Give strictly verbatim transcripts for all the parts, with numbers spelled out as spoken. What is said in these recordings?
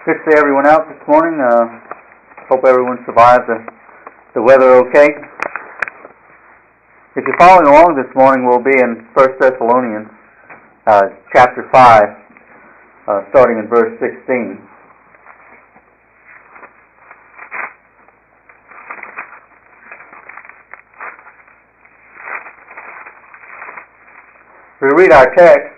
Good to see everyone out this morning. Uh, hope everyone survived the, the weather okay. If you're following along this morning, we'll be in First Thessalonians uh, chapter five, uh, starting in verse sixteen. We read our text.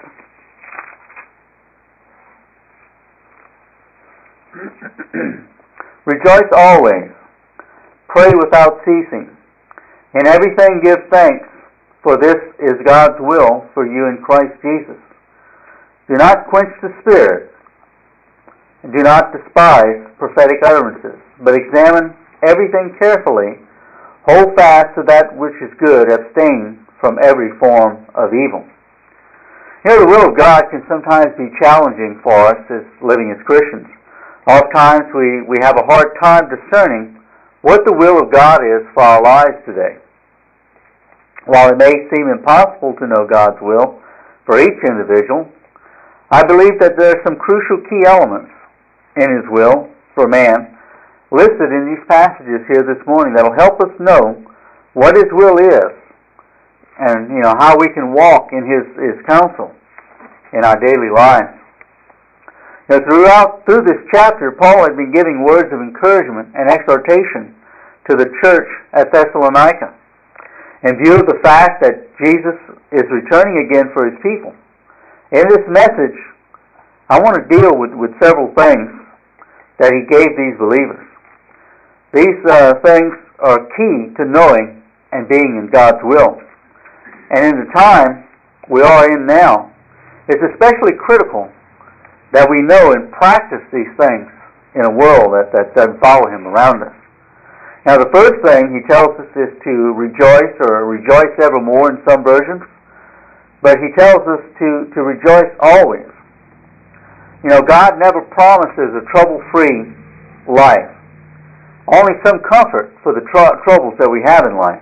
Rejoice always, pray without ceasing, in everything give thanks, for this is God's will for you in Christ Jesus. Do not quench the Spirit, and do not despise prophetic utterances, but examine everything carefully, hold fast to that which is good, abstain from every form of evil. You know, the will of God can sometimes be challenging for us as living as Christians. Oftentimes we, we have a hard time discerning what the will of God is for our lives today. While it may seem impossible to know God's will for each individual, I believe that there are some crucial key elements in His will for man listed in these passages here this morning that will help us know what His will is and, you know, how we can walk in His, His counsel in our daily lives. Now, throughout through this chapter, Paul had been giving words of encouragement and exhortation to the church at Thessalonica in view of the fact that Jesus is returning again for His people. In this message, I want to deal with, with several things that he gave these believers. These uh, things are key to knowing and being in God's will. And in the time we are in now, it's especially critical that we know and practice these things in a world that, that doesn't follow Him around us. Now, the first thing he tells us is to rejoice, or rejoice evermore in some versions, but he tells us to, to rejoice always. You know, God never promises a trouble-free life, only some comfort for the tr- troubles that we have in life.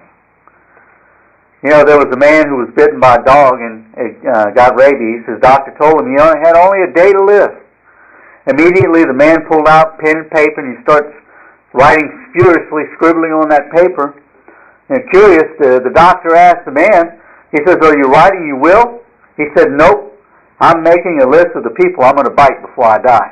You know, there was a man who was bitten by a dog and uh, got rabies. His doctor told him he only had only a day to live. Immediately, the man pulled out pen and paper and he starts writing furiously, scribbling on that paper. And curious, the, the doctor asked the man, he says, "Are you writing your will?" He said, "Nope. I'm making a list of the people I'm going to bite before I die."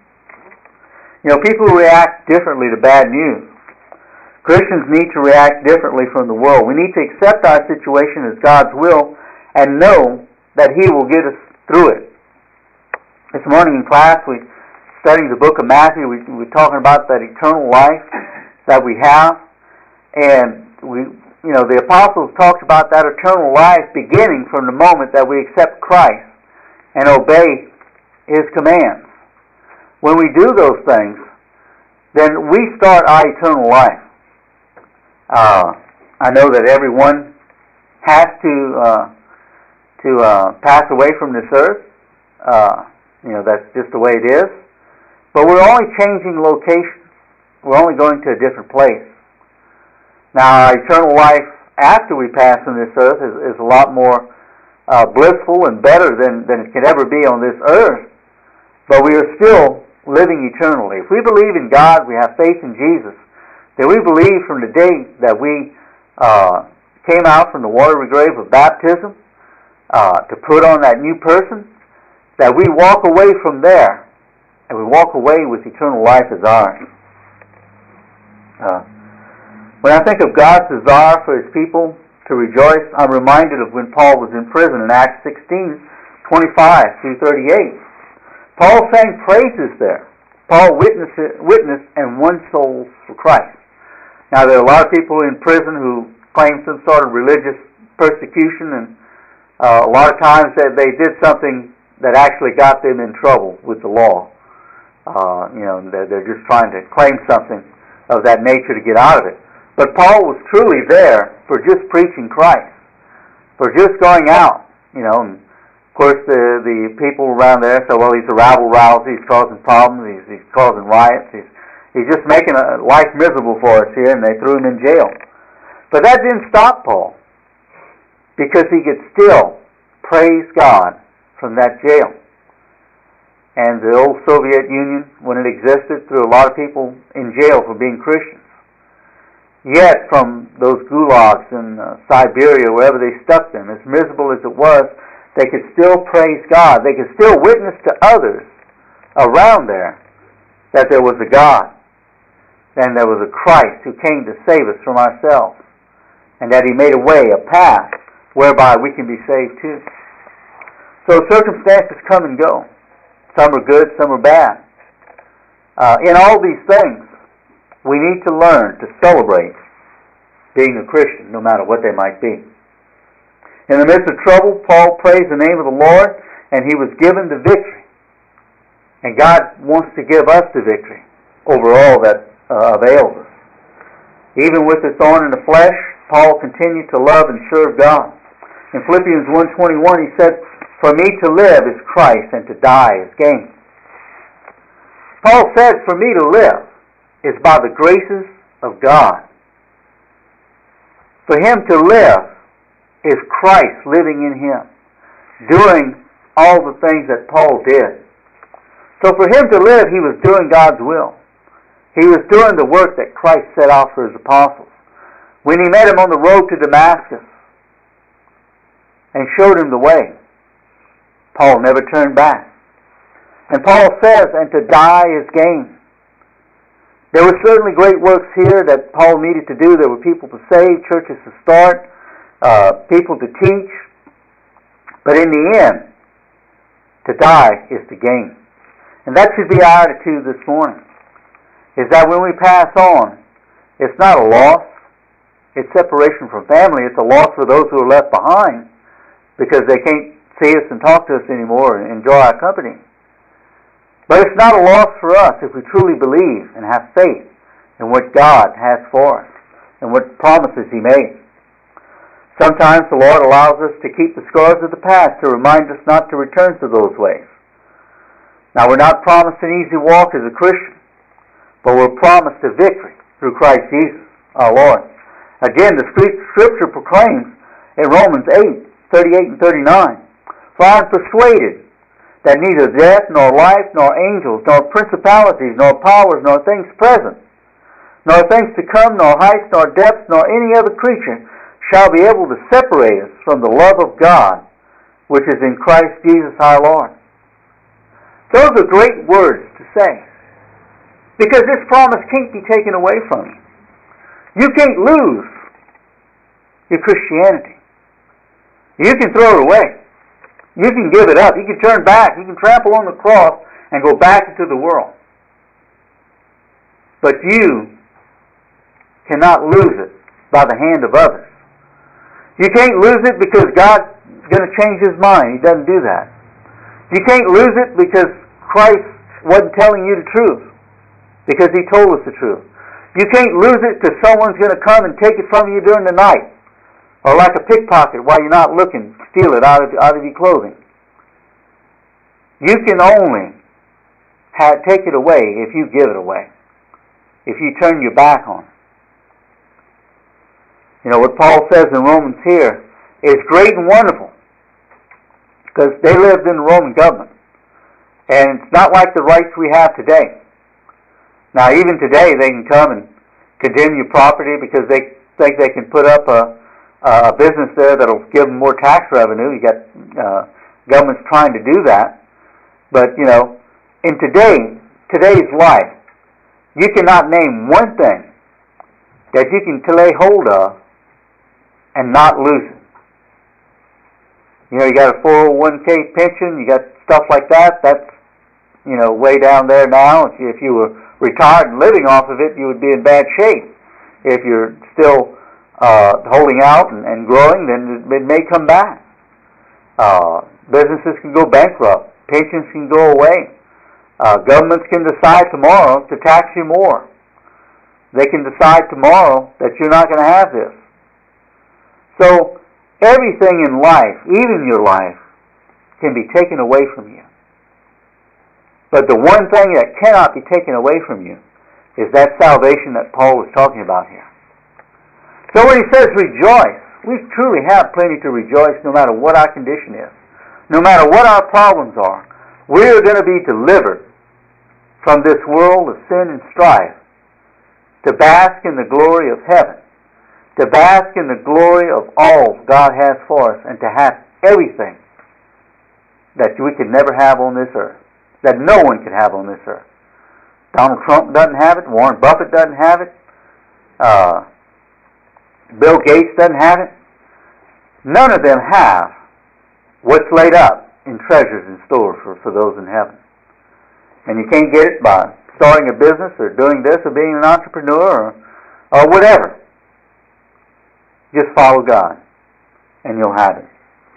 You know, people react differently to bad news. Christians need to react differently from the world. We need to accept our situation as God's will and know that He will get us through it. This morning in class, we studying the book of Matthew. We we're talking about that eternal life that we have, and we, you know, the apostles talked about that eternal life beginning from the moment that we accept Christ and obey His commands. When we do those things, then we start our eternal life. Uh, I know that everyone has to uh, to uh, pass away from this earth. Uh, you know, that's just the way it is. But we're only changing location. We're only going to a different place. Now, our eternal life after we pass from this earth is, is a lot more uh, blissful and better than, than it could ever be on this earth. But we are still living eternally. If we believe in God, we have faith in Jesus, then we believe from the day that we uh, came out from the watery grave of baptism uh, to put on that new person, that we walk away from there and we walk away with eternal life as ours. Uh, when I think of God's desire for His people to rejoice, I'm reminded of when Paul was in prison in Acts sixteen, twenty-five through thirty-eight. Paul sang praises there. Paul witnessed, witnessed and won souls for Christ. Now, there are a lot of people in prison who claim some sort of religious persecution, and uh, a lot of times that they did something that actually got them in trouble with the law. Uh, you know, they're, they're just trying to claim something of that nature to get out of it. But Paul was truly there for just preaching Christ, for just going out, you know. And of course, the the people around there said, "Well, he's a rabble-rouser. He's causing problems. He's, he's causing riots. He's he's just making a life miserable for us here," and they threw him in jail. But that didn't stop Paul, because he could still praise God from that jail. and the old Soviet Union, when it existed, threw a lot of people in jail for being Christians. Yet, from those gulags in uh, Siberia, wherever they stuck them, as miserable as it was, they could still praise God. They could still witness to others around there that there was a God, and there was a Christ who came to save us from ourselves, and that He made a way, a path, whereby we can be saved too. So circumstances come and go. Some are good, some are bad. Uh, in all these things, we need to learn to celebrate being a Christian, no matter what they might be. In the midst of trouble, Paul praised the name of the Lord, and he was given the victory. And God wants to give us the victory over all that uh, avails us. Even with the thorn in the flesh, Paul continued to love and serve God. In Philippians one twenty-one, he said, "For me to live is Christ, and to die is gain." Paul said, "For me to live is by the graces of God." For him to live is Christ living in him, doing all the things that Paul did. So for him to live, he was doing God's will. He was doing the work that Christ set out for his apostles. When he met him on the road to Damascus and showed him the way, Paul never turned back. And Paul says, "And to die is gain." There were certainly great works here that Paul needed to do. There were people to save, churches to start, uh, people to teach. But in the end, to die is to gain. And that should be our attitude this morning, is that when we pass on, it's not a loss. It's separation from family. It's a loss for those who are left behind because they can't see us and talk to us anymore and enjoy our company. But it's not a loss for us if we truly believe and have faith in what God has for us and what promises He made. Sometimes the Lord allows us to keep the scars of the past to remind us not to return to those ways. Now, we're not promised an easy walk as a Christian, but we're promised a victory through Christ Jesus, our Lord. Again, the Scripture proclaims in Romans eight, thirty-eight and thirty-nine, "For I am persuaded that neither death, nor life, nor angels, nor principalities, nor powers, nor things present, nor things to come, nor heights, nor depths, nor any other creature shall be able to separate us from the love of God, which is in Christ Jesus our Lord." Those are great words to say, because this promise can't be taken away from you. You can't lose your Christianity. You can throw it away. You can give it up. You can turn back. You can trample on the cross and go back into the world. But you cannot lose it by the hand of others. You can't lose it because God's going to change His mind. He doesn't do that. You can't lose it because Christ wasn't telling you the truth, because He told us the truth. You can't lose it because someone's going to come and take it from you during the night, or like a pickpocket while you're not looking, steal it out of, out of your clothing. You can only have, take it away if you give it away, if you turn your back on it. You know, what Paul says in Romans here is great and wonderful, because they lived in the Roman government. And it's not like the rights we have today. Now, even today, they can come and condemn your property because they think they can put up a, a business there that'll give them more tax revenue. You got uh, governments trying to do that. But, you know, in today, today's life, you cannot name one thing that you can lay hold of and not lose it. You know, you got a four oh one k pension, you got stuff like that. That's, you know, way down there now. If you, if you were retired and living off of it, you would be in bad shape. If you're still uh, holding out and, and growing, then it, it may come back. Uh, businesses can go bankrupt. Pensions can go away. Uh, governments can decide tomorrow to tax you more. They can decide tomorrow that you're not going to have this. So, everything in life, even your life, can be taken away from you. But the one thing that cannot be taken away from you is that salvation that Paul was talking about here. So when he says rejoice, we truly have plenty to rejoice no matter what our condition is, no matter what our problems are. We are going to be delivered from this world of sin and strife to bask in the glory of heaven, to bask in the glory of all God has for us, and to have everything that we could never have on this earth, that no one could have on this earth. Donald Trump doesn't have it. Warren Buffett doesn't have it. Uh, Bill Gates doesn't have it. None of them have what's laid up in treasures in store for, for those in heaven. And you can't get it by starting a business or doing this or being an entrepreneur or, or whatever. Just follow God and you'll have it.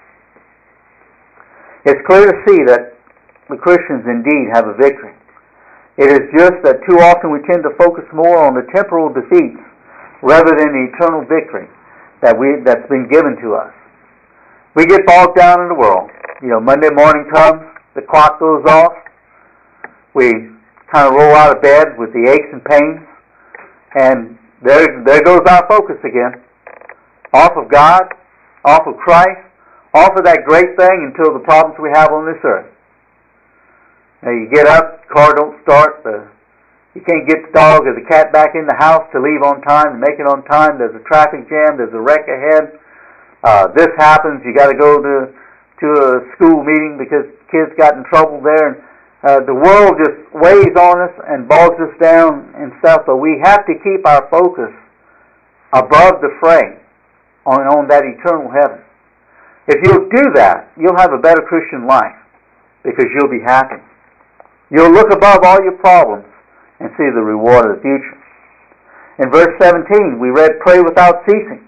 It's clear to see that the Christians indeed have a victory. It is just that too often we tend to focus more on the temporal defeats rather than the eternal victory that we that's been given to us. We get bogged down in the world. You know, Monday morning comes, the clock goes off, we kind of roll out of bed with the aches and pains, and there, there goes our focus again. Off of God, off of Christ, off of that great thing until the problems we have on this earth. Now you get up, car don't start, the, you can't get the dog or the cat back in the house to leave on time, to make it on time, there's a traffic jam, there's a wreck ahead, uh, this happens, you got to go to to a school meeting because kids got in trouble there, and uh, the world just weighs on us and bogs us down and stuff, but we have to keep our focus above the fray on, on that eternal heaven. If you'll do that, you'll have a better Christian life because you'll be happy. You'll look above all your problems and see the reward of the future. In verse seventeen, we read, pray without ceasing.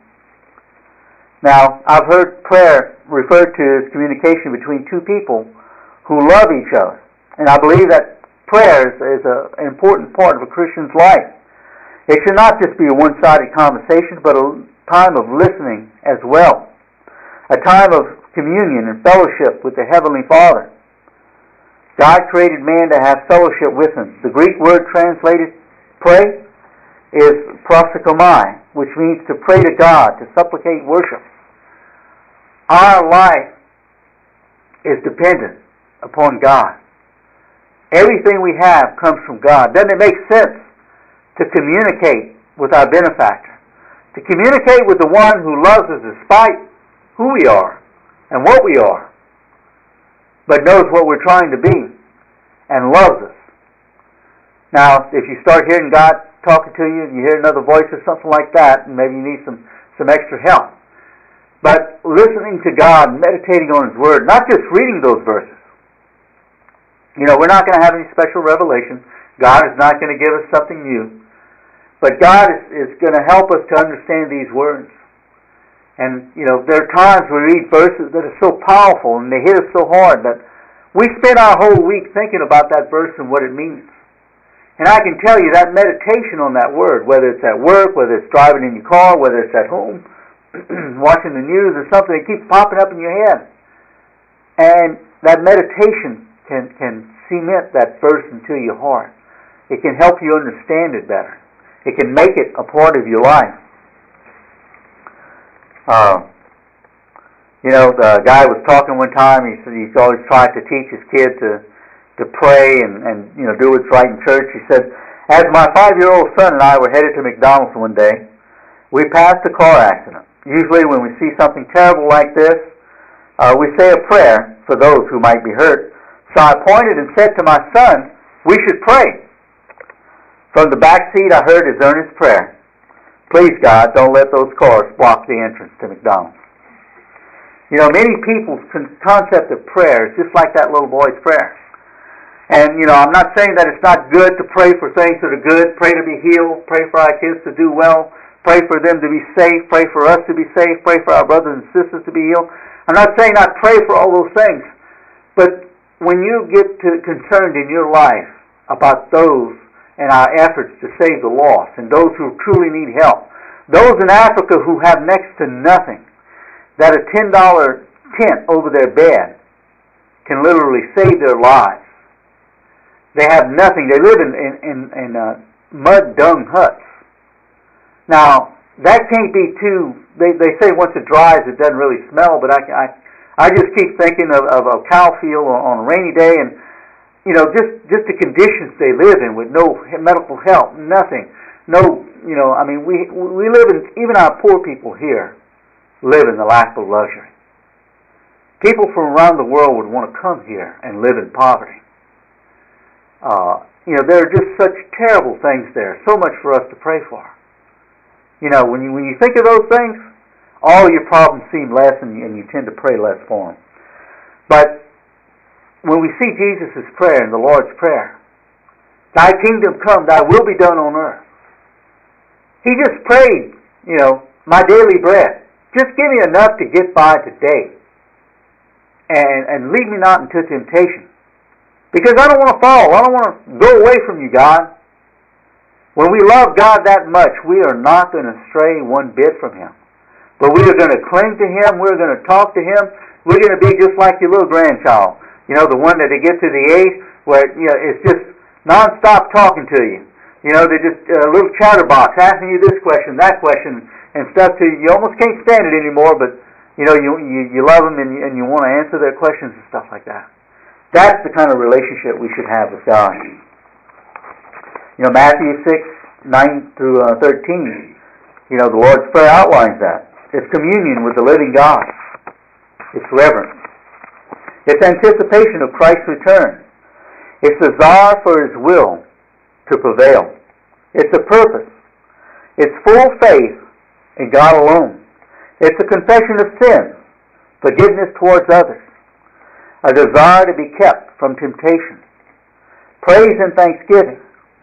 Now, I've heard prayer referred to as communication between two people who love each other. And I believe that prayer is a, an important part of a Christian's life. It should not just be a one-sided conversation, but a time of listening as well. A time of communion and fellowship with the Heavenly Father. God created man to have fellowship with Him. The Greek word translated pray is proseuchomai, which means to pray to God, to supplicate worship. Our life is dependent upon God. Everything we have comes from God. Doesn't it make sense to communicate with our benefactor? To communicate with the one who loves us despite who we are and what we are, but knows what we're trying to be and loves us. Now, if you start hearing God talking to you, you hear another voice or something like that, and maybe you need some, some extra help. But listening to God, meditating on His Word, not just reading those verses. You know, we're not going to have any special revelation. God is not going to give us something new. But God is, is going to help us to understand these words. And, you know, there are times we read verses that are so powerful and they hit us so hard that we spend our whole week thinking about that verse and what it means. And I can tell you that meditation on that word, whether it's at work, whether it's driving in your car, whether it's at home, watching the news or something, it keeps popping up in your head. And that meditation can, can cement that verse into your heart. It can help you understand it better. It can make it a part of your life. Uh, you know, the guy was talking one time, he said he's always tried to teach his kids to to pray and, and you know, do what's right in church. He said, as my five-year-old son and I were headed to McDonald's one day, we passed a car accident. Usually when we see something terrible like this, uh, we say a prayer for those who might be hurt. So I pointed and said to my son, we should pray. From the back seat I heard his earnest prayer. Please, God, don't let those cars block the entrance to McDonald's. You know, many people's concept of prayer is just like that little boy's prayer. And, you know, I'm not saying that it's not good to pray for things that are good, pray to be healed, pray for our kids to do well, pray for them to be safe, pray for us to be safe, pray for our brothers and sisters to be healed. I'm not saying not pray for all those things. But when you get to, concerned in your life about those and our efforts to save the lost and those who truly need help, those in Africa who have next to nothing, that a ten dollar tent over their bed can literally save their lives. They have nothing. They live in, in, in, in uh, mud dung huts. Now, that can't be too... They, they say once it dries, it doesn't really smell, but I, I, I just keep thinking of, of a cow field on, on a rainy day, and you know, just, just the conditions they live in with no medical help, nothing. No, you know, I mean, we, we live in, even our poor people here live in the lack of luxury. People from around the world would want to come here and live in poverty. Uh, you know, there are just such terrible things there, so much for us to pray for. You know, when you, when you think of those things, all your problems seem less, and you, and you tend to pray less for them. But when we see Jesus' prayer in the Lord's Prayer, Thy kingdom come, Thy will be done on earth. He just prayed, you know, my daily bread. Just give me enough to get by today. And, and lead me not into temptation. Because I don't want to fall. I don't want to go away from you, God. When we love God that much, we are not going to stray one bit from Him. But we are going to cling to Him. We're going to talk to Him. We're going to be just like your little grandchild. You know, the one that they get to the age where, you know, it's just nonstop talking to you. You know, they're just a little chatterbox asking you this question, that question, and stuff to you. You almost can't stand it anymore, but, you know, you you, you love them and you, and you want to answer their questions and stuff like that. That's the kind of relationship we should have with God. You know, Matthew six, nine through thirteen, you know, the Lord's Prayer outlines that. It's communion with the living God. It's reverence. It's anticipation of Christ's return. It's desire for His will to prevail. It's a purpose. It's full faith in God alone. It's a confession of sin, forgiveness towards others, a desire to be kept from temptation, praise and thanksgiving.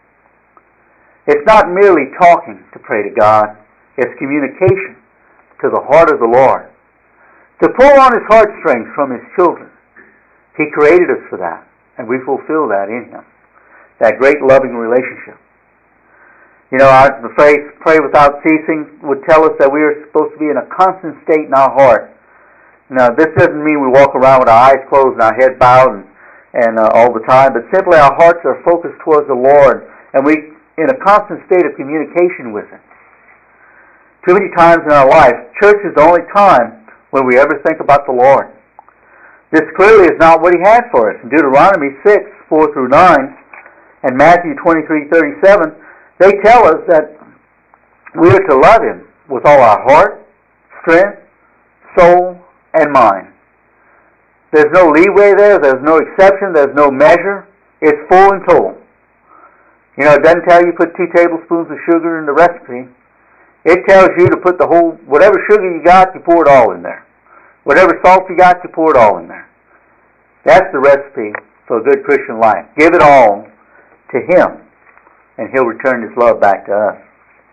It's not merely talking to pray to God. It's communication to the heart of the Lord. To pull on His heartstrings from His children. He created us for that, and we fulfill that in Him. That great loving relationship. You know, the phrase, pray without ceasing, would tell us that we are supposed to be in a constant state in our heart. Now, this doesn't mean we walk around with our eyes closed and our head bowed and, and uh, all the time, but simply our hearts are focused towards the Lord, and we in a constant state of communication with Him. Too many times in our life, church is the only time when we ever think about the Lord. This clearly is not what He had for us. In Deuteronomy six, four through nine, and Matthew twenty-three, thirty-seven, they tell us that we are to love Him with all our heart, strength, soul, and mind. There's no leeway there. There's no exception. There's no measure. It's full and total. You know, it doesn't tell you put two tablespoons of sugar in the recipe. It tells you to put the whole, whatever sugar you got, you pour it all in there. Whatever salt you got, you pour it all in there. That's the recipe for a good Christian life. Give it all to Him, and He'll return His love back to us.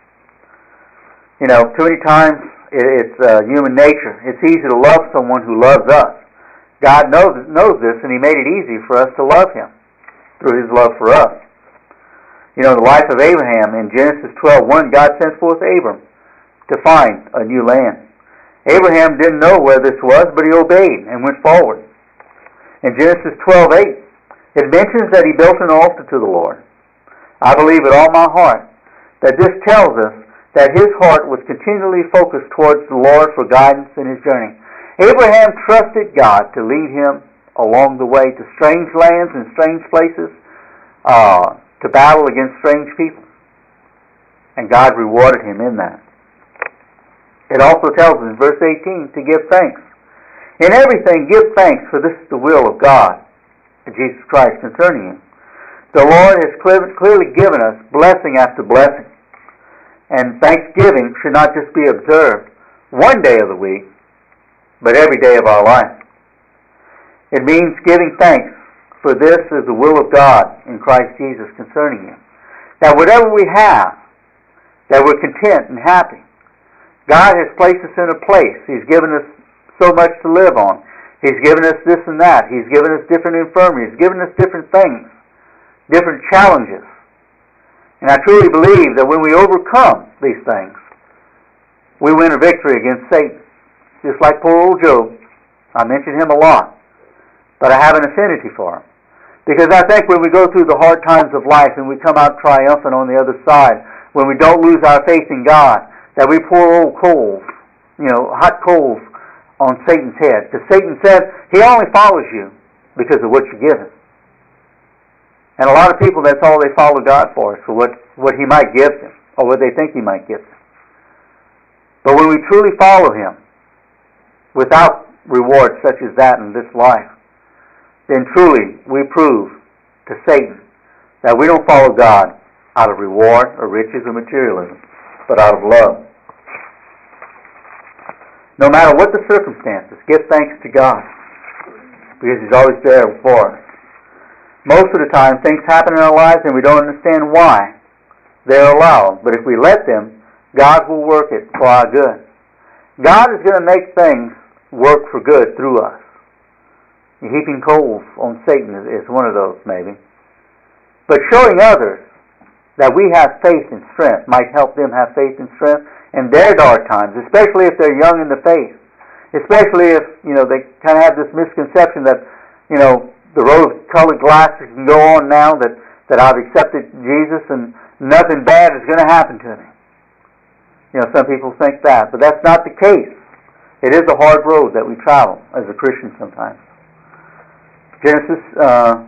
You know, too many times it's uh, human nature. It's easy to love someone who loves us. God knows knows this, and He made it easy for us to love Him through His love for us. You know, the life of Abraham in Genesis twelve one, God sent forth Abram to find a new land. Abraham didn't know where this was, but he obeyed and went forward. In Genesis twelve eight, it mentions that he built an altar to the Lord. I believe with all my heart that this tells us that his heart was continually focused towards the Lord for guidance in his journey. Abraham trusted God to lead him along the way to strange lands and strange places, uh, to battle against strange people. And God rewarded him in that. It also tells us in verse eighteen to give thanks. In everything give thanks, for this is the will of God, Jesus Christ, concerning you. The Lord has clearly given us blessing after blessing. And thanksgiving should not just be observed one day of the week, but every day of our life. It means giving thanks, for this is the will of God in Christ Jesus concerning you. That whatever we have, that we're content and happy. God has placed us in a place. He's given us so much to live on. He's given us this and that. He's given us different infirmities. He's given us different things, different challenges. And I truly believe that when we overcome these things, we win a victory against Satan. Just like poor old Job. I mention him a lot. But I have an affinity for him. Because I think when we go through the hard times of life and we come out triumphant on the other side, when we don't lose our faith in God, that we pour old coals, you know, hot coals on Satan's head. Because Satan said he only follows you because of what you give him. And a lot of people, that's all they follow God for, is for what, what He might give them, or what they think He might give them. But when we truly follow Him, without rewards such as that in this life, then truly we prove to Satan that we don't follow God out of reward or riches or materialism, but out of love. No matter what the circumstances, give thanks to God, because He's always there for us. Most of the time, things happen in our lives and we don't understand why they're allowed. But if we let them, God will work it for our good. God is going to make things work for good through us. Heaping coals on Satan is one of those, maybe. But showing others that we have faith and strength might help them have faith and strength in their dark times, especially if they're young in the faith. Especially if, you know, they kind of have this misconception that, you know, the rose-colored glasses can go on now, that, that I've accepted Jesus and nothing bad is going to happen to me. You know, some people think that, but that's not the case. It is a hard road that we travel as a Christian sometimes. Genesis uh,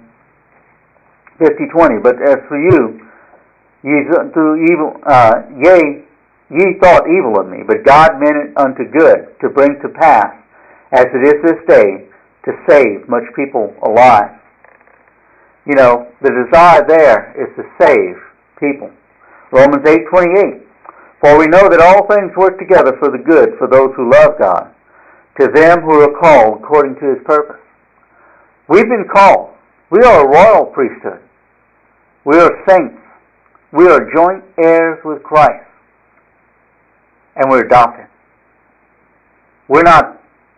fifty twenty. But as for you, ye through evil, uh, yea, ye thought evil of me, but God meant it unto good, to bring to pass, as it is this day, to save much people alive. You know, the desire there is to save people. Romans eight twenty-eight. For we know that all things work together for the good for those who love God, to them who are called according to His purpose. We've been called. We are a royal priesthood. We are saints. We are joint heirs with Christ. And we're adopted. We're not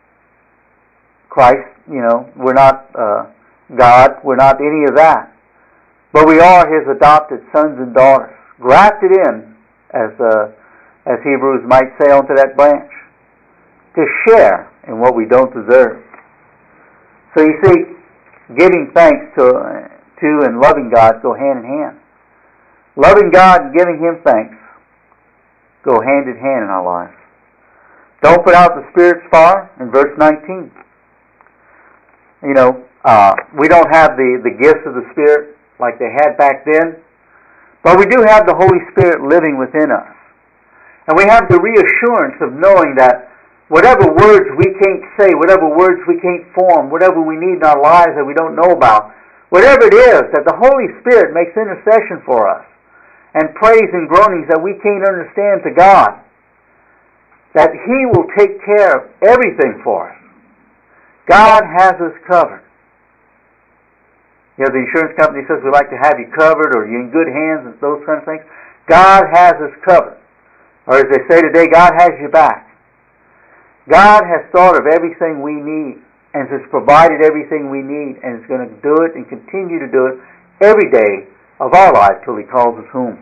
Christ, you know, we're not uh, God, we're not any of that. But we are His adopted sons and daughters, grafted in, as uh, as Hebrews might say, onto that branch, to share in what we don't deserve. So you see, giving thanks to, to and loving God go hand in hand. Loving God and giving Him thanks go hand in hand in our lives. Don't put out the Spirit's fire, in verse nineteen. You know, uh, we don't have the, the gifts of the Spirit like they had back then, but we do have the Holy Spirit living within us. And we have the reassurance of knowing that whatever words we can't say, whatever words we can't form, whatever we need in our lives that we don't know about, whatever it is, that the Holy Spirit makes intercession for us and prays and groanings that we can't understand to God, that He will take care of everything for us. God has us covered. You know, the insurance company says we like to have you covered, or you're in good hands, and those kind of things. God has us covered. Or as they say today, God has your back. God has thought of everything we need, and has provided everything we need, and is going to do it and continue to do it every day of our life till He calls us home.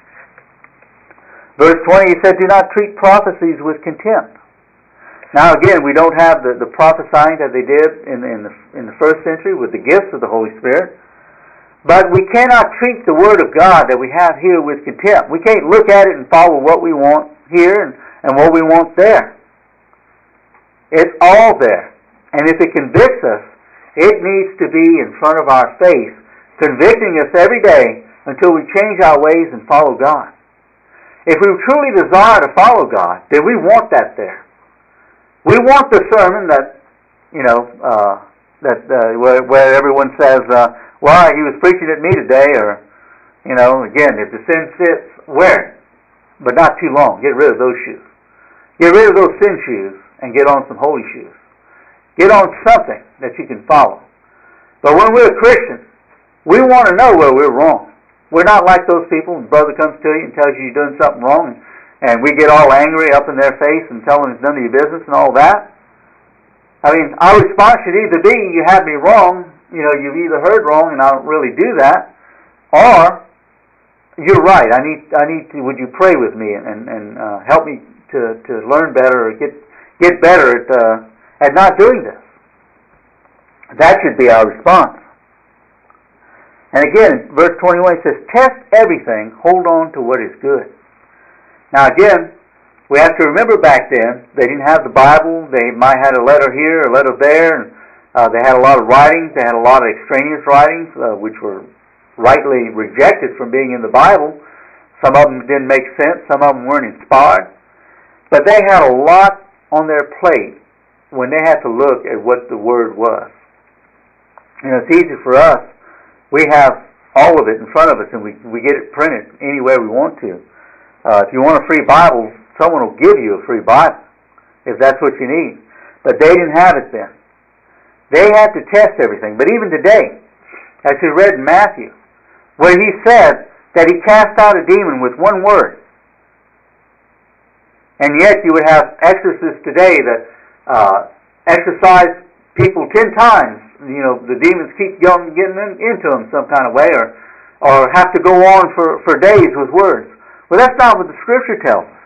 Verse twenty, He said, do not treat prophecies with contempt. Now again, we don't have the, the prophesying that they did in, in, the, in the first century with the gifts of the Holy Spirit. But we cannot treat the Word of God that we have here with contempt. We can't look at it and follow what we want here and, and what we want there. It's all there. And if it convicts us, it needs to be in front of our face, convicting us every day until we change our ways and follow God. If we truly desire to follow God, then we want that there. We want the sermon that, you know, uh, that uh, where, where everyone says, uh, well, he was preaching at me today, or, you know, again, if the sin fits, wear it. But not too long. Get rid of those shoes. Get rid of those sin shoes and get on some holy shoes. Get on something that you can follow. But when we're a Christian, we want to know where we're wrong. We're not like those people when brother comes to you and tells you you're doing something wrong, and And we get all angry up in their face and tell them it's none of your business and all that. I mean, our response should either be, you have me wrong, you know, you've either heard wrong and I don't really do that, or, you're right, I need, I need to, would you pray with me and, and, and uh, help me to, to learn better or get, get better at, uh, at not doing this. That should be our response. And again, verse twenty-one, it says, test everything, hold on to what is good. Now again, we have to remember back then, they didn't have the Bible, they might have had a letter here, a letter there, and uh, they had a lot of writings, they had a lot of extraneous writings, uh, which were rightly rejected from being in the Bible. Some of them didn't make sense. Some of them weren't inspired. But they had a lot on their plate when they had to look at what the Word was. You know, it's easy for us. We have all of it in front of us, and we, we get it printed any way we want to. Uh, if you want a free Bible, someone will give you a free Bible, if that's what you need. But they didn't have it then. They had to test everything. But even today, as we read in Matthew, where he said that he cast out a demon with one word. And yet you would have exorcists today that uh, exorcise people ten times. You know, the demons keep going, getting in, into them some kind of way, or or have to go on for, for days with words. Well, that's not what the Scripture tells us.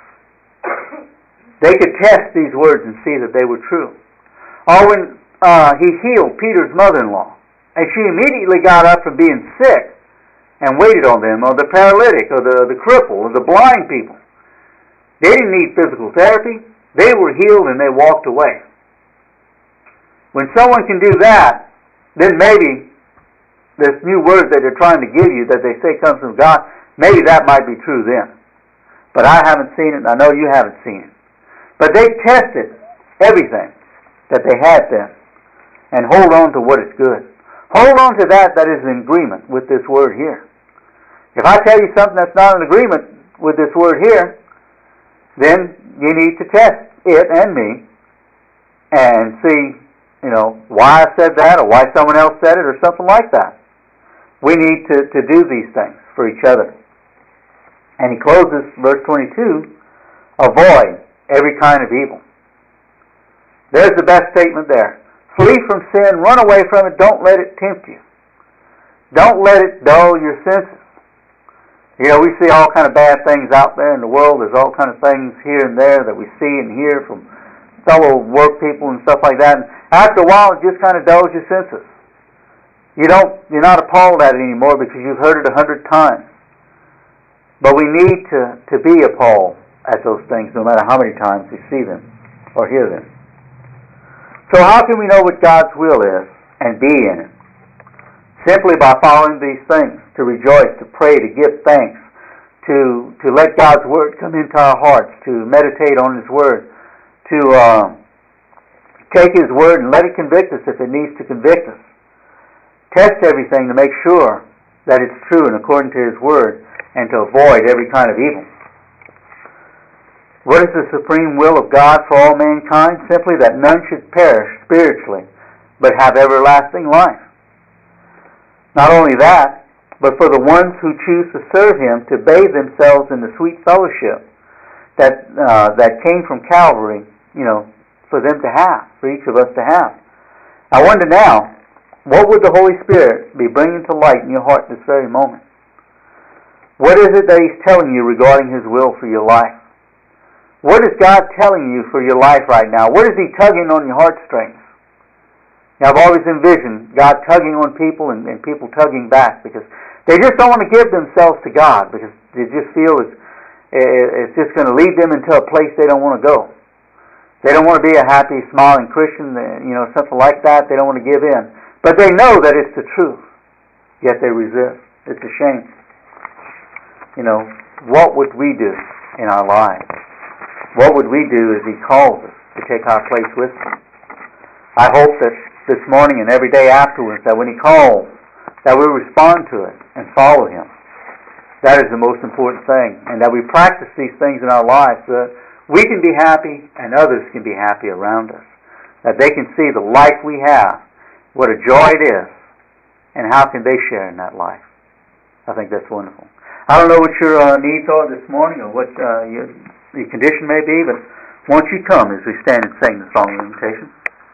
They could test these words and see that they were true. Or when uh, he healed Peter's mother-in-law, and she immediately got up from being sick and waited on them, or the paralytic, or the, the cripple, or the blind people. They didn't need physical therapy. They were healed and they walked away. When someone can do that, then maybe this new word that they're trying to give you that they say comes from God, maybe that might be true then. But I haven't seen it, and I know you haven't seen it. But they tested everything that they had then, and hold on to what is good. Hold on to that that is in agreement with this word here. If I tell you something that's not in agreement with this word here, then you need to test it and me and see, you know, why I said that, or why someone else said it, or something like that. We need to, to do these things for each other. And he closes, verse twenty-two, avoid every kind of evil. There's the best statement there. Flee from sin, run away from it, don't let it tempt you. Don't let it dull your senses. You know, we see all kind of bad things out there in the world. There's all kind of things here and there that we see and hear from fellow work people and stuff like that. And after a while, it just kind of dulls your senses. You don't, you're not appalled at it anymore because you've heard it a hundred times. But we need to, to be appalled at those things no matter how many times we see them or hear them. So how can we know what God's will is and be in it? Simply by following these things: to rejoice, to pray, to give thanks, to to let God's Word come into our hearts, to meditate on His Word, to uh, take His Word and let it convict us if it needs to convict us. Test everything to make sure that it's true and according to His Word, and to avoid every kind of evil. What is the supreme will of God for all mankind? Simply that none should perish spiritually, but have everlasting life. Not only that, but for the ones who choose to serve Him to bathe themselves in the sweet fellowship that uh, that came from Calvary, you know, for them to have, for each of us to have. I wonder now, what would the Holy Spirit be bringing to light in your heart this very moment? What is it that He's telling you regarding His will for your life? What is God telling you for your life right now? What is He tugging on your heartstrings? Now, I've always envisioned God tugging on people and, and people tugging back because they just don't want to give themselves to God because they just feel it's, it's just going to lead them into a place they don't want to go. They don't want to be a happy, smiling Christian, you know, something like that. They don't want to give in. But they know that it's the truth, yet they resist. It's a shame. You know, what would we do in our lives? What would we do as He calls us to take our place with Him? I hope that this morning and every day afterwards, that when He calls, that we respond to it and follow Him. That is the most important thing. And that we practice these things in our lives so that we can be happy and others can be happy around us. That they can see the life we have, what a joy it is, and how can they share in that life. I think that's wonderful. I don't know what your uh, needs are this morning or what uh, your, your condition may be, but won't you come as we stand and sing the song of invitation?